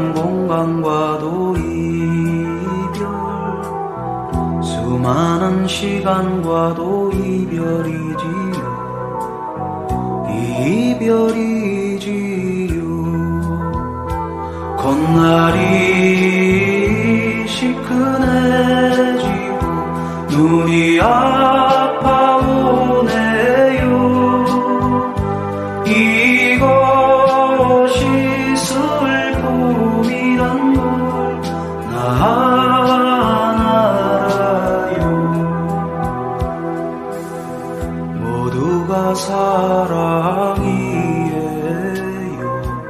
수많은 공간과도 이별, 수많은 시간과도 이별이지요. 이별이지요. 콧날이 시큰해지고 눈이 아파오네요. 이것이 슬픔이란 걸 나 알아요. 모두가 사랑이에요.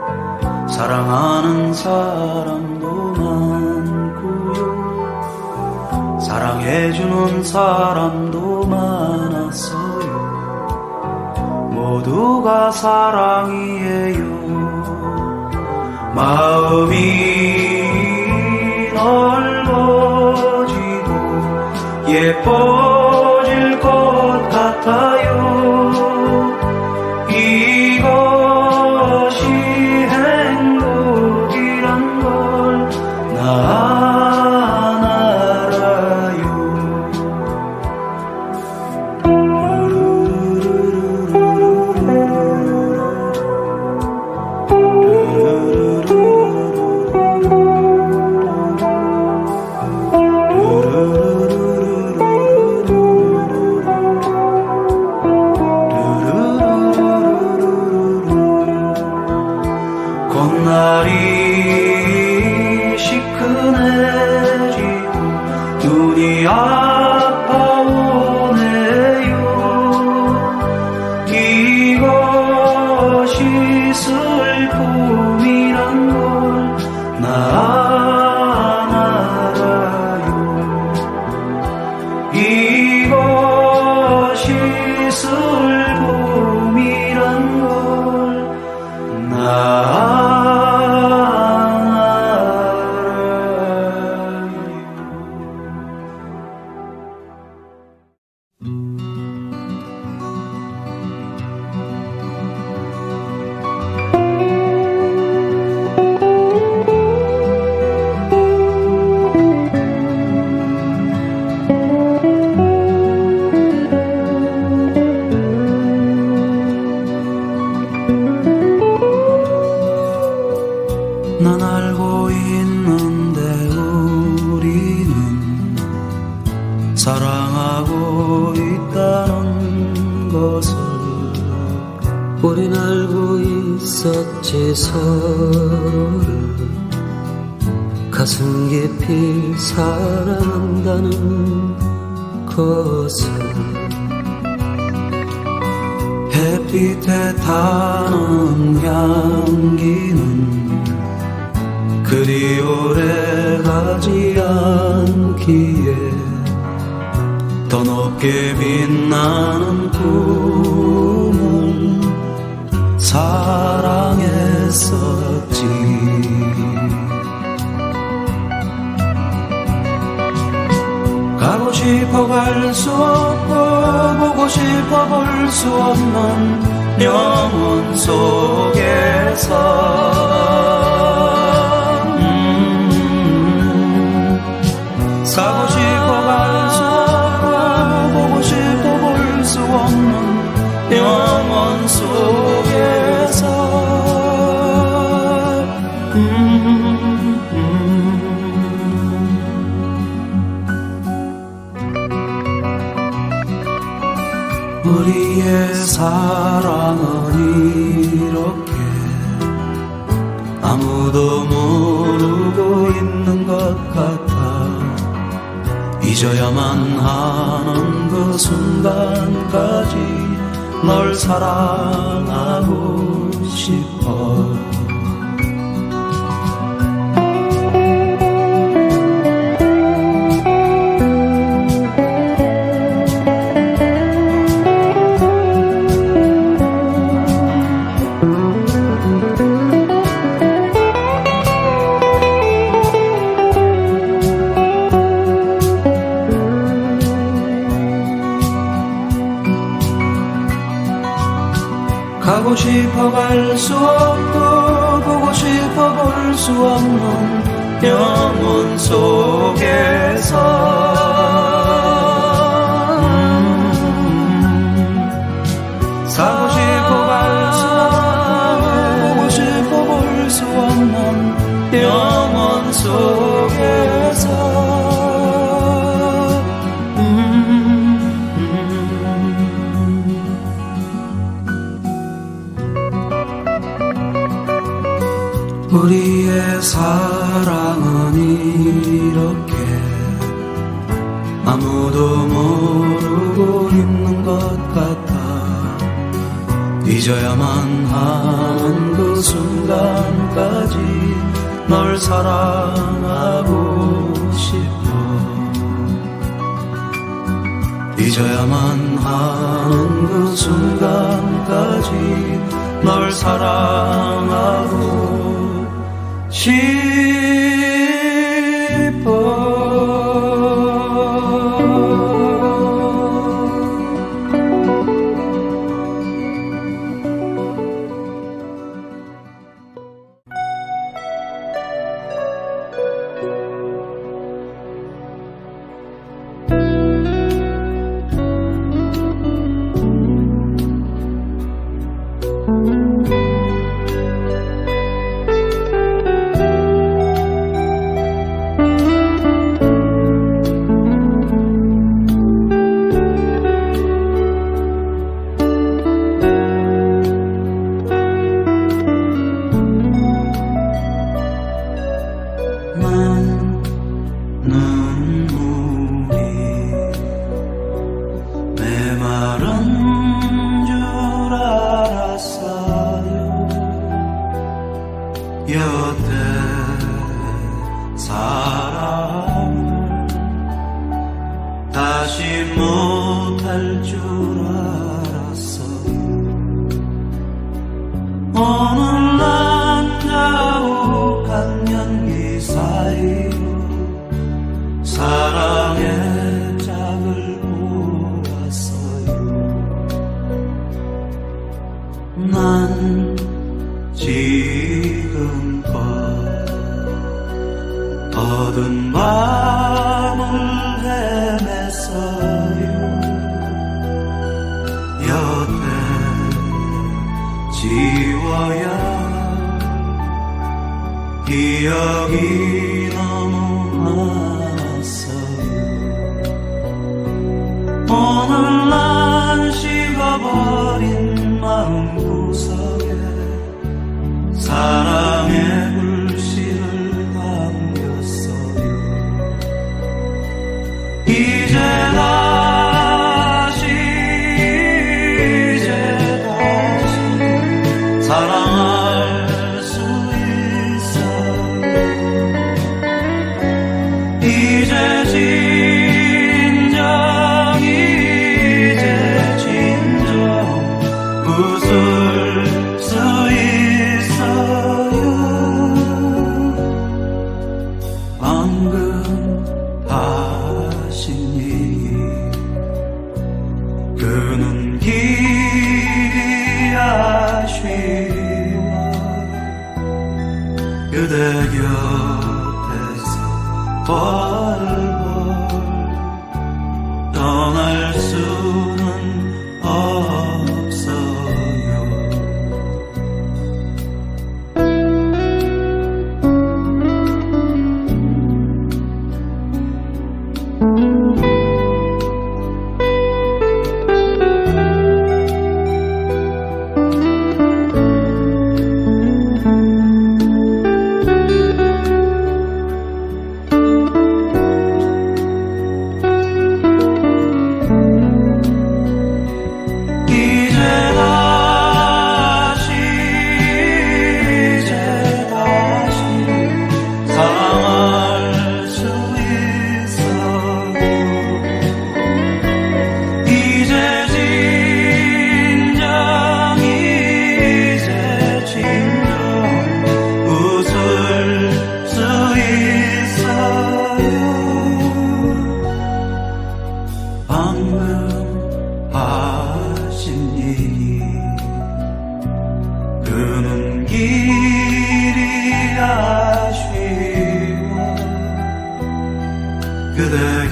사랑하는 사람도 많고요, 사랑해주는 사람도 많았어요. 모두가 사랑이에요. 마음이 넓어지고 예뻐질 것 같아요. 이것이 행복이란 걸 난 알아요. 콧날이 시큰해지고 눈이 아파오네요. 이것이 슬픔이란 걸 난 알아요. 이것이 슬픔이란 걸 난 난 알고 있는데 우리는 사랑하고 있다는 것을. 우린 알고 있었지, 서로를 가슴 깊이 사랑한다는 것을. 햇빛에 타는 향기는 그리 오래 가지 않기에 더 높게 빛나는 꿈을 사랑했었지. 가고 싶어 갈 수 없고 보고 싶어 볼 수 없는 영혼 속에서 가고 싶어 갈 수 없고 보고 싶어 볼 수 없는 영혼 속에서 우리의 사랑은 이렇게 아무도 모르고 있는 것 같아. 잊어야만 하는 그 순간까지 널 사랑하고 싶어. 가고 싶어 갈 수 없고 보고 싶어 볼 수 없는 영혼 속에서 사고 싶어 갈 수 없는 보고 싶어 볼 수 없는 영혼 속에서 우리의 사랑은 이렇게 아무도 모르고 있는 것 같아. 잊어야만 하는 그 순간까지 널 사랑하고 싶어. 잊어야만 하는 그 순간까지 널 사랑하고 싶어. 난 지금껏 어두운 밤을 헤맸어요. 여태 지워야 기억이 너무 많았어요. 오늘 난 식어버린 마음 구석에 사랑의 불씨를 남겼어요. 이제 다시 사랑할 수 있어요. 이제 진정 웃을 수 있어요. 방금 하신 얘기 그 눈길이 아쉬워. 그대 곁에서 벌벌 떠날 수는 없어요.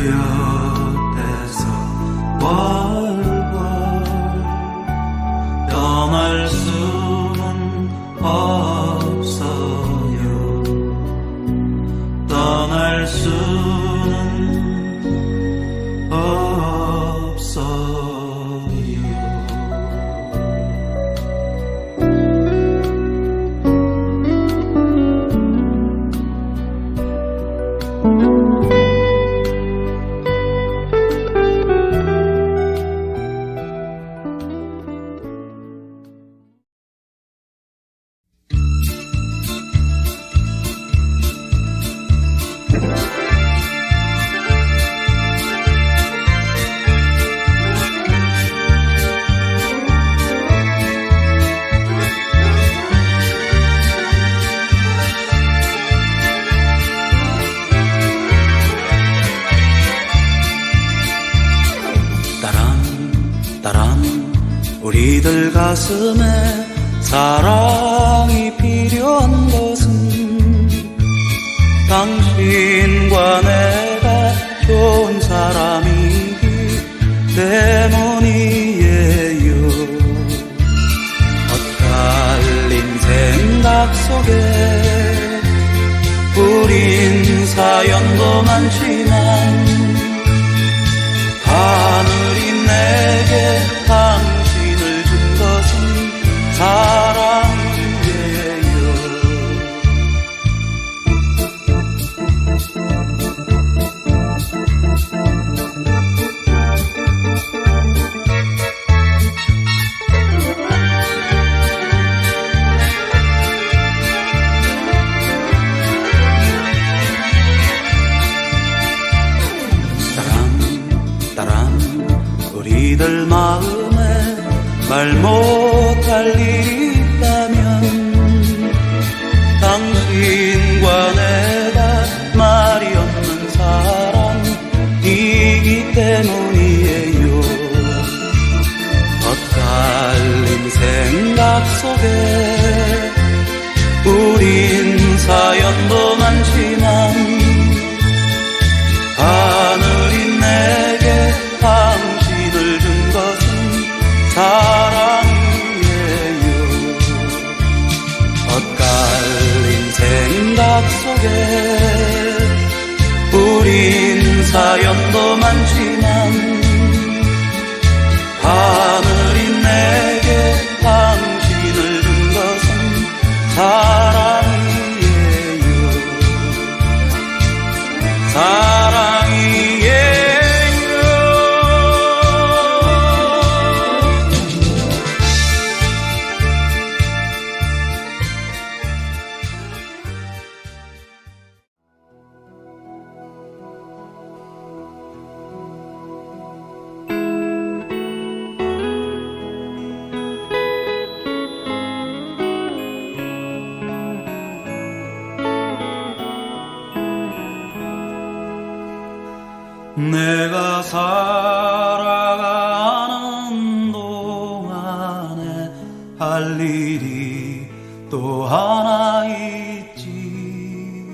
곁에서 월월 떠날 수는 없어요. 떠날 수는 없어요. 우리들 가슴에 사랑이 필요한 것은 당신과 내가 좋은 사람이기 때문이에요. 엇갈린 생각 속에 우린 사연도 많지만 하늘이 내게 당신을 준 것은 사랑이에요. 우리들 마음에 말 못할 일이 있다면 당신과 내가 말이 없는 사람이기 때문이에요. 엇갈린 생각 속에 우린 사연도 많지만 하늘이 내게 당신을 준 것은 사랑이에요. 엇갈린 생각 속에 우린 사연도 많지만 하늘이 내게 당신을 준 것은 사랑이에요. 사랑이에요. 내가 살아가는 동안에 할 일이 또 하나 있지.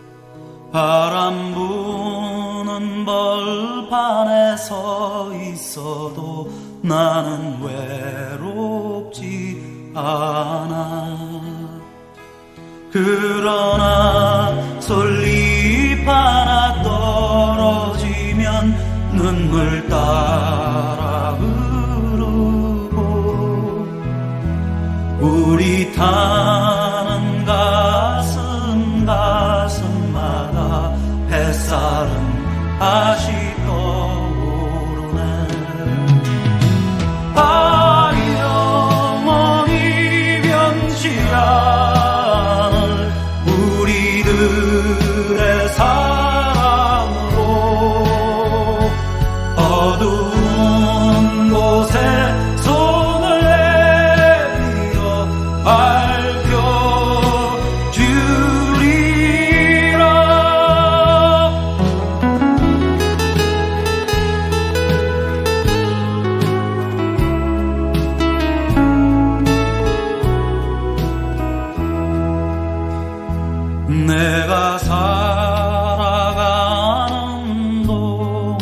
바람 부는 벌판에 서 있어도 나는 외롭지 않아. 그러나 솔잎 하나 떨어지면 눈물 따라 흐르고 우리 타는 가슴마다 햇살은 다시 떠오르네. 영원히 변치 않을 우리들의 사랑으로 어두운 곳에 손을 내밀어 밝혀주리라. 내가 살아가는 동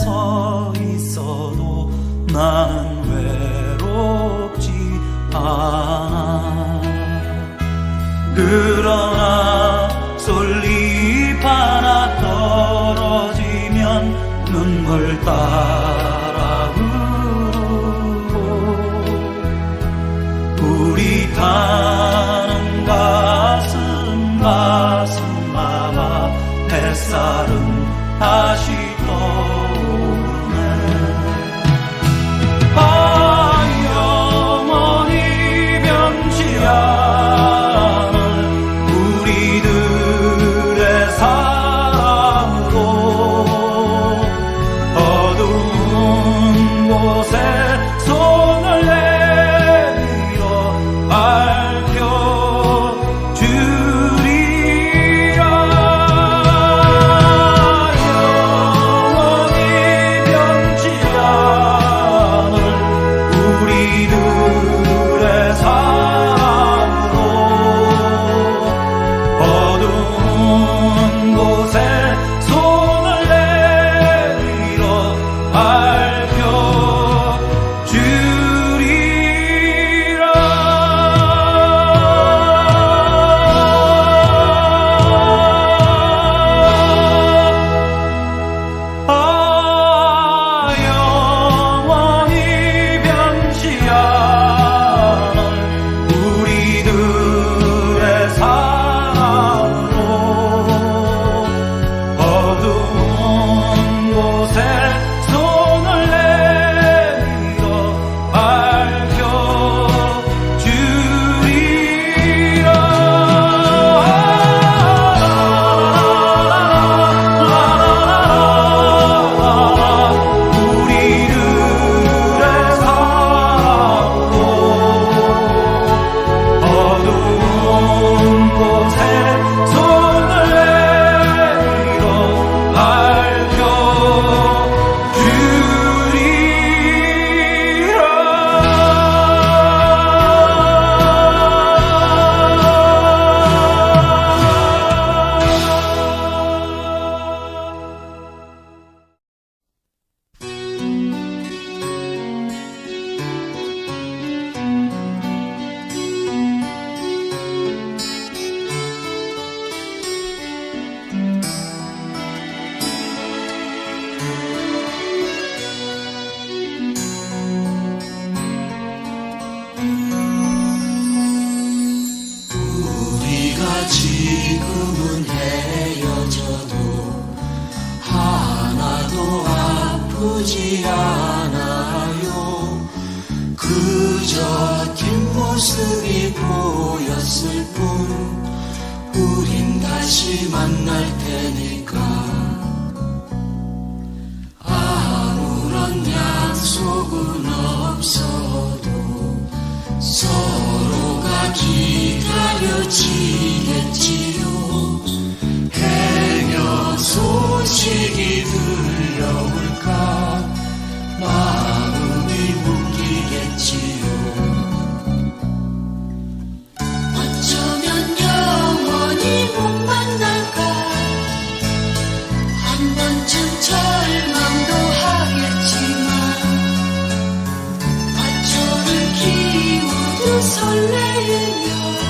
서 있어도 나는 외롭지 않아. 그러나 솔잎 하나 떨어지면 눈물 따라 흐르고 우리 타는 가슴마다 햇살은 다시 떠오르네. 아, 영원히 변치 않을 우리들의 사랑으로 어두운 곳에 손을 내밀어 밝혀주리라. 영원히 변치 않을 우리들의 사랑으로 어두운 곳에 손을 내밀어 밝혀주리라. 아, 영원히 변치 않을 우리들의 사랑으로 어두운 곳에 손을 내밀어 밝혀주리라. 우리들의 사랑으로 어두운 곳에 손을 내밀어 우리가 지금은 헤어져도 하나도 아프지 않아요. 그저 뒷모습이 보였을 뿐 우린 다시 만날 테니까. 아무런 약속은 없어도 서로가 기다려지겠지요. 해녀 소식이 들려올까 마음이 묶이겠지요. 어쩌면 영원히 못 만날까 한 번쯤 절망도 하겠지만 마초를 키우듯 설레이며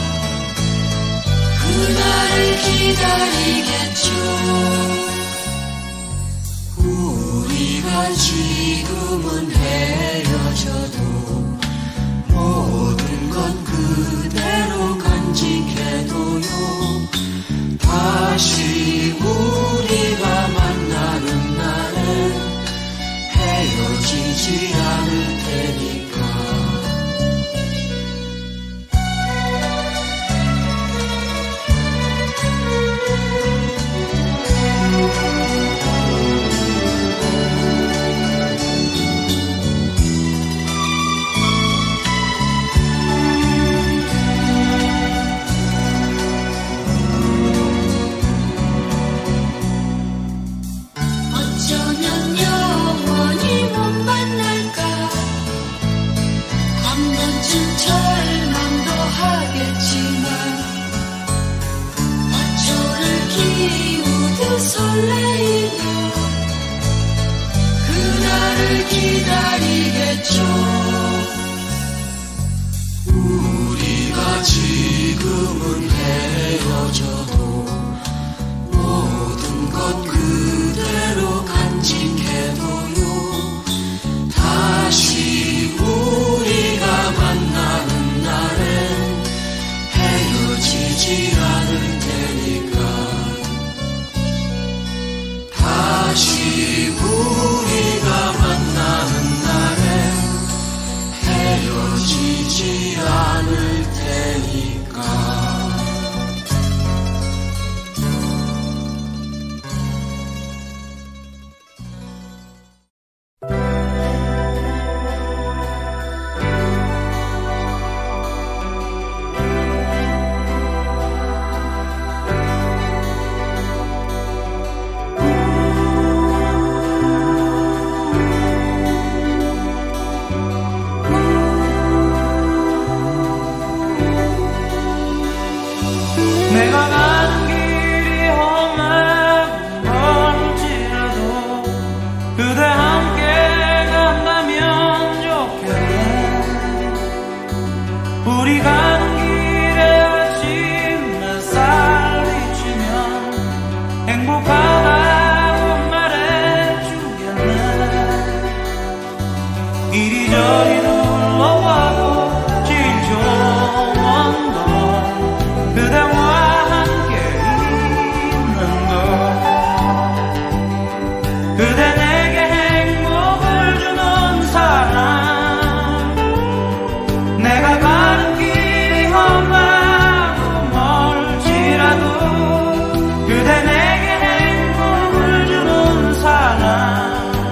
그날을 기다리겠죠. 우리가 지금은 헤어져도 모든 건 그대로 간직해도요. 다시 우리가 만나는 날엔 헤어지지 않을 테니까. 설레이며 나를 기다리겠죠. 우리가 지금은 헤어져도 모든 것 그대로 간직해둬요. 다시 우리가 만나는 날엔 헤어지지 않을 테니까. 다시 우리가 만나는 날엔 헤어지지 않을 테니까. 내가 가는 길이 험하고 멀지라도 그대 함께 간다면 좋겠네. 우리 가는 길에 아침 햇살 비치면 행복하다고 말해주겠네. 이리저리 둘러봐도 제일 좋은 건 그대와 그대 내게 행복을 주는 사람. 내가 가는 길이 험하고 멀지라도 그대 내게 행복을 주는 사람.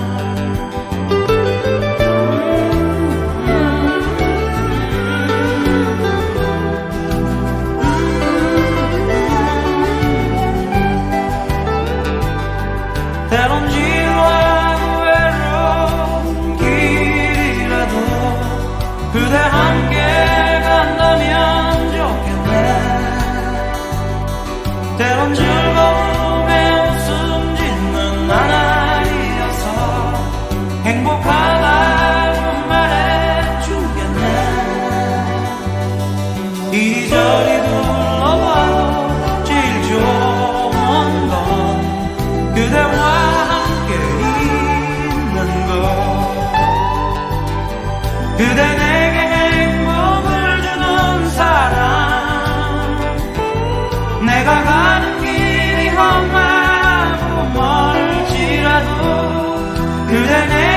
때론 지루하고 외로운 길이라도 그대 함께 간다면 좋겠네. 때론 즐거움에 웃음 짓는 나날이어서 행복하다고 말해주겠네. 이리저리 둘러봐도 제일 좋은 건 그대와 그대 내게 행복을 주는 사람. 내가 가는 길이 험하고 멀지라도 그대